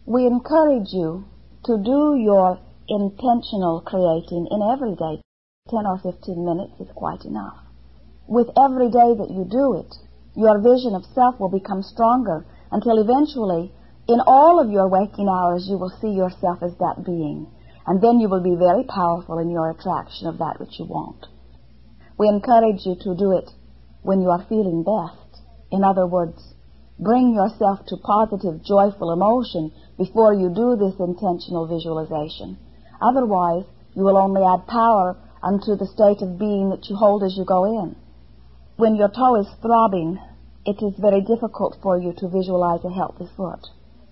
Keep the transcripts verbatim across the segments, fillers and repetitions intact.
We encourage you to do your intentional creating in every day. ten or fifteen minutes is quite enough. With every day that you do it, your vision of self will become stronger until eventually, in all of your waking hours, you will see yourself as that being. And then you will be very powerful in your attraction of that which you want. We encourage you to do it when you are feeling best. In other words, bring yourself to positive, joyful emotion before you do this intentional visualization. Otherwise, you will only add power unto the state of being that you hold as you go in. When your toe is throbbing, it is very difficult for you to visualize a healthy foot.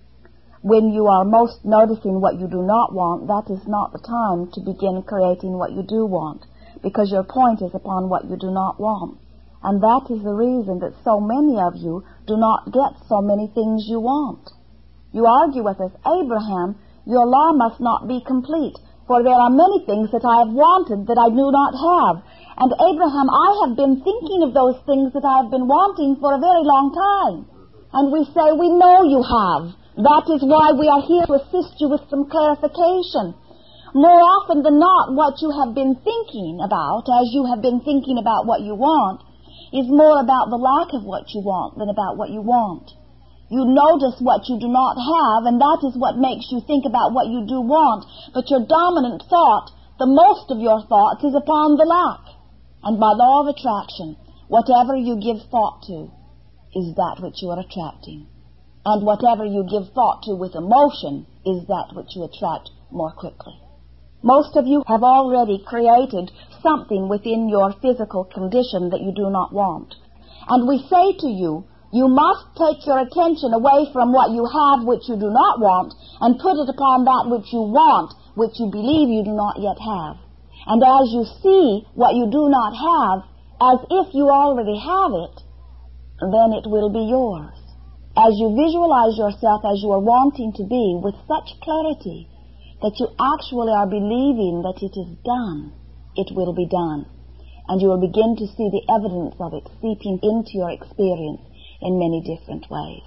When you are most noticing what you do not want, that is not the time to begin creating what you do want, because your point is upon what you do not want. And that is the reason that so many of you do not get so many things you want. You argue with us, Abraham, your law must not be complete, for there are many things that I have wanted that I do not have. And Abraham, I have been thinking of those things that I have been wanting for a very long time. And we say, we know you have. That is why we are here to assist you with some clarification. More often than not, what you have been thinking about, as you have been thinking about what you want, is more about the lack of what you want than about what you want. You notice what you do not have, and that is what makes you think about what you do want. But your dominant thought, the most of your thoughts, is upon the lack. And by law of attraction, whatever you give thought to is that which you are attracting. And whatever you give thought to with emotion is that which you attract more quickly. Most of you have already created something within your physical condition that you do not want. And we say to you, you must take your attention away from what you have which you do not want and put it upon that which you want, which you believe you do not yet have. And as you see what you do not have as if you already have it, then it will be yours. As you visualize yourself as you are wanting to be with such clarity that you actually are believing that it is done, it will be done. And you will begin to see the evidence of it seeping into your experience in many different ways.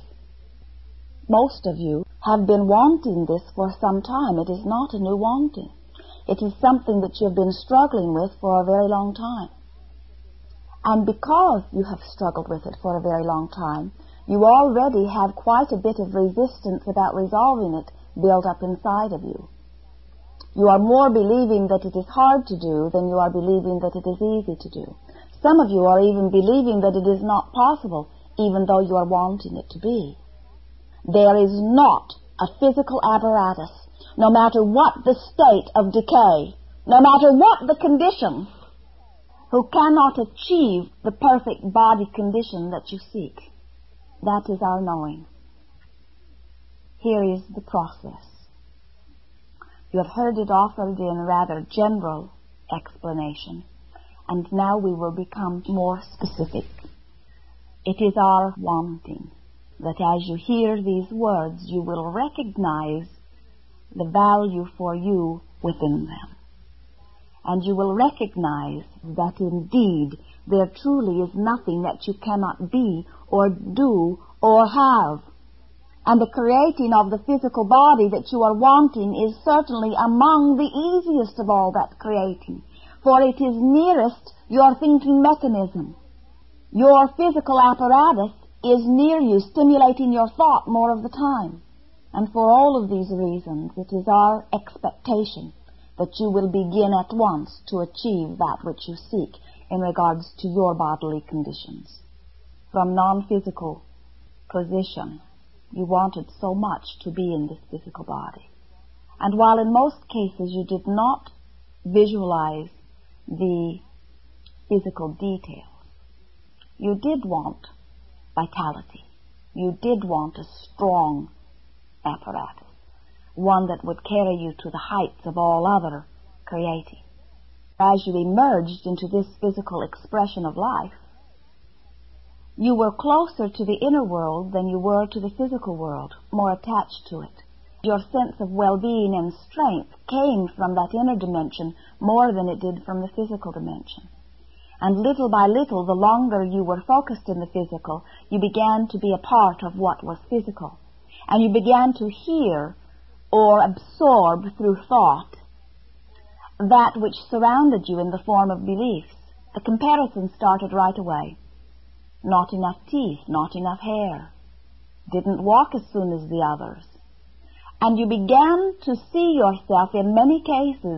Most of you have been wanting this for some time. It is not a new wanting. It is something that you have been struggling with for a very long time. And because you have struggled with it for a very long time, you already have quite a bit of resistance about resolving it built up inside of you. You are more believing that it is hard to do than you are believing that it is easy to do. Some of you are even believing that it is not possible, even though you are wanting it to be. There is not a physical apparatus, no matter what the state of decay, no matter what the condition, who cannot achieve the perfect body condition that you seek. That is our knowing. Here is the process. You have heard it offered in a rather general explanation, and now we will become more specific. It is our wanting that as you hear these words, you will recognize the value for you within them. And you will recognize that indeed there truly is nothing that you cannot be or do or have. And the creating of the physical body that you are wanting is certainly among the easiest of all that creating, for it is nearest your thinking mechanism. Your physical apparatus is near you, stimulating your thought more of the time. And for all of these reasons, it is our expectation that you will begin at once to achieve that which you seek in regards to your bodily conditions. From non-physical position, you wanted so much to be in this physical body. And while in most cases you did not visualize the physical details, you did want vitality. You did want a strong apparatus, one that would carry you to the heights of all other creating. As you emerged into this physical expression of life, you were closer to the inner world than you were to the physical world, more attached to it. Your sense of well-being and strength came from that inner dimension more than it did from the physical dimension. And little by little, the longer you were focused in the physical, you began to be a part of what was physical. and you began to hear or absorb through thought that which surrounded you in the form of beliefs, the comparison started right away. Not enough teeth, not enough hair, didn't walk as soon as the others. And you began to see yourself in many cases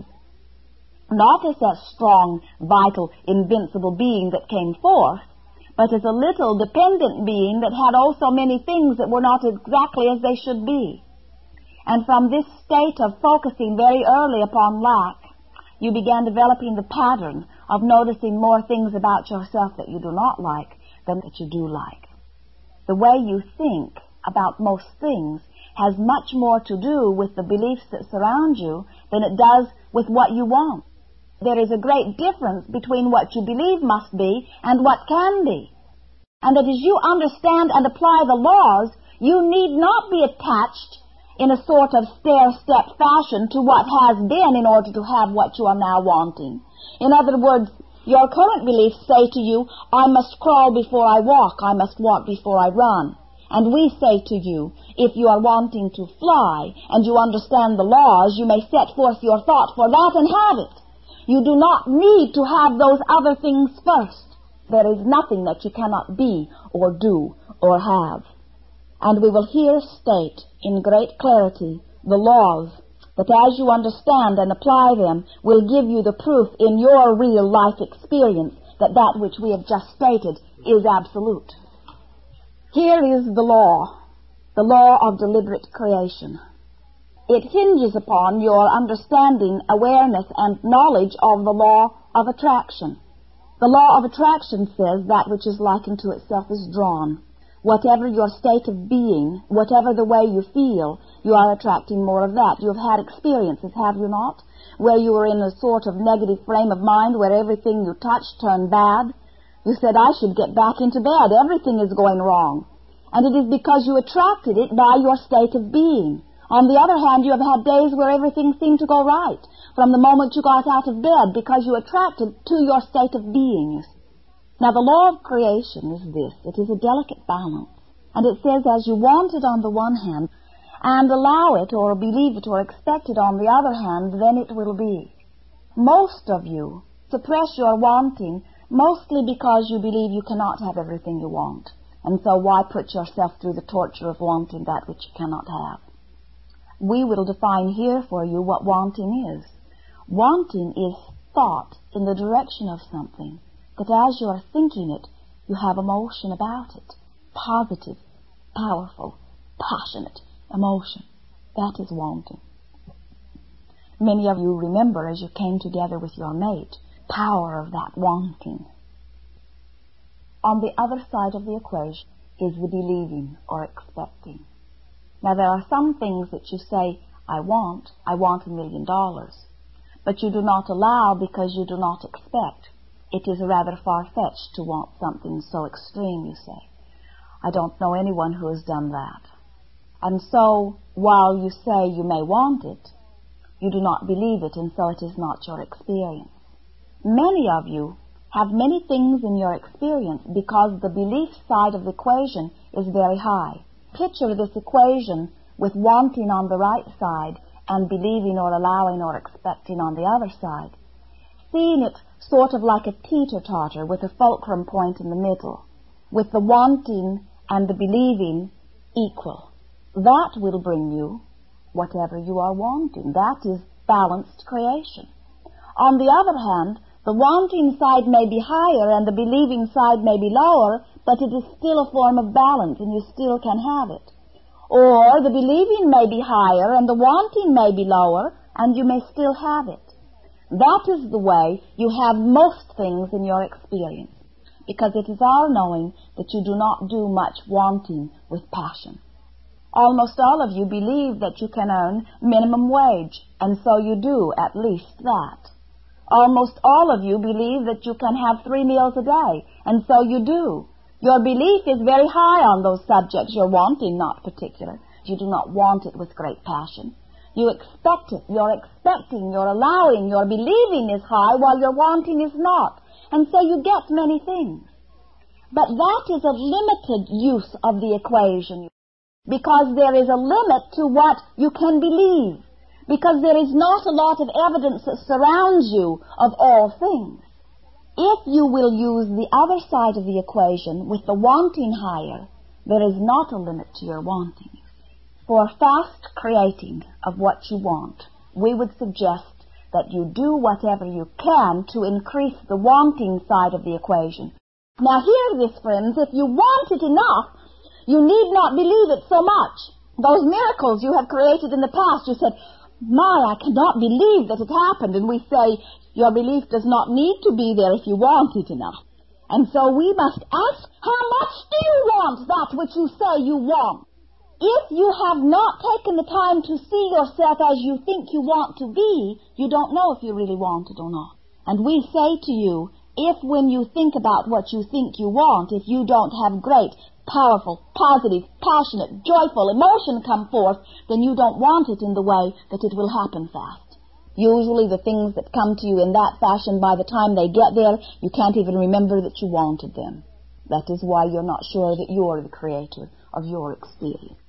not as that strong, vital, invincible being that came forth, but as a little dependent being that had also many things that were not exactly as they should be. And from this state of focusing very early upon lack, you began developing the pattern of noticing more things about yourself that you do not like than that you do like. The way you think about most things has much more to do with the beliefs that surround you than it does with what you want. There is a great difference between what you believe must be and what can be. And that as you understand and apply the laws, you need not be attached in a sort of stair-step fashion to what has been in order to have what you are now wanting. In other words, your current beliefs say to you, I must crawl before I walk, I must walk before I run. And we say to you, if you are wanting to fly and you understand the laws, you may set forth your thought for that and have it. You do not need to have those other things first. There is nothing that you cannot be or do or have. And we will here state in great clarity the laws that as you understand and apply them will give you the proof in your real life experience that that which we have just stated is absolute. Here is the law, the law of deliberate creation. It hinges upon your understanding, awareness, and knowledge of the law of attraction. The law of attraction says that which is likened to itself is drawn. Whatever your state of being, whatever the way you feel, you are attracting more of that. You have had experiences, have you not, where you were in a sort of negative frame of mind where everything you touched turned bad. You said, I should get back into bed. Everything is going wrong. And it is because you attracted it by your state of being. On the other hand, you have had days where everything seemed to go right from the moment you got out of bed because you attracted to your state of being. Now, the law of creation is this. It is a delicate balance. And it says, as you want it on the one hand, and allow it or believe it or expect it on the other hand, then it will be. Most of you suppress your wanting mostly because you believe you cannot have everything you want. And so why put yourself through the torture of wanting that which you cannot have? We will define here for you what wanting is. Wanting is thought in the direction of something, that as you are thinking it, you have emotion about it. Positive, powerful, passionate emotion. That is wanting. Many of you remember as you came together with your mate, power of that wanting. On the other side of the equation is the believing or expecting. Now, there are some things that you say, I want, I want a million dollars, but you do not allow because you do not expect. It is rather far-fetched to want something so extreme, you say. I don't know anyone who has done that. And so, while you say you may want it, you do not believe it, and so it is not your experience. Many of you have many things in your experience because the belief side of the equation is very high. Picture this equation with wanting on the right side and believing or allowing or expecting on the other side. Seeing it sort of like a teeter-totter with a fulcrum point in the middle, with the wanting and the believing equal. That will bring you whatever you are wanting. That is balanced creation. On the other hand, the wanting side may be higher and the believing side may be lower, but it is still a form of balance and you still can have it. Or the believing may be higher and the wanting may be lower and you may still have it. That is the way you have most things in your experience, because it is our knowing that you do not do much wanting with passion. Almost all of you believe that you can earn minimum wage, and so you do at least that. Almost all of you believe that you can have three meals a day, and so you do. Your belief is very high on those subjects. Your wanting not particular. You do not want it with great passion. You expect it. You're expecting, you're allowing, your believing is high while your wanting is not. And so you get many things. But that is a limited use of the equation. because there is a limit to what you can believe, because there is not a lot of evidence that surrounds you of all things. If you will use the other side of the equation with the wanting higher, there is not a limit to your wanting. For fast creating of what you want, we would suggest that you do whatever you can to increase the wanting side of the equation. Now hear this, friends, if you want it enough, you need not believe it so much. Those miracles you have created in the past, you said, my, I cannot believe that it happened. And we say, your belief does not need to be there if you want it enough. And so we must ask, how much do you want that which you say you want? If you have not taken the time to see yourself as you think you want to be, you don't know if you really want it or not. And we say to you, if when you think about what you think you want, if you don't have great, powerful, positive, passionate, joyful emotion come forth, then you don't want it in the way that it will happen fast. Usually the things that come to you in that fashion, by the time they get there, you can't even remember that you wanted them. That is why you're not sure that you're the creator of your experience.